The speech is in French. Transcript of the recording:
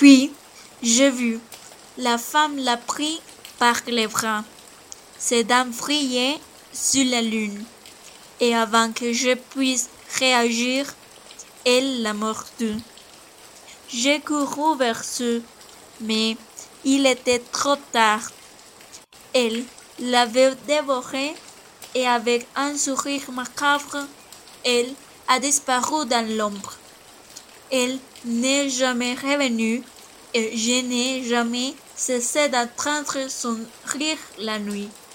Puis, j'ai vu, la femme l'a pris par les bras. Ses dents brillaient sur la lune, et avant que je puisse réagir, elle l'a mordu. J'ai couru vers eux, mais il était trop tard. Elle l'avait dévoré et avec un sourire macabre, elle a disparu dans l'ombre. Elle n'est jamais revenue et je n'ai jamais cessé d'entendre son rire la nuit.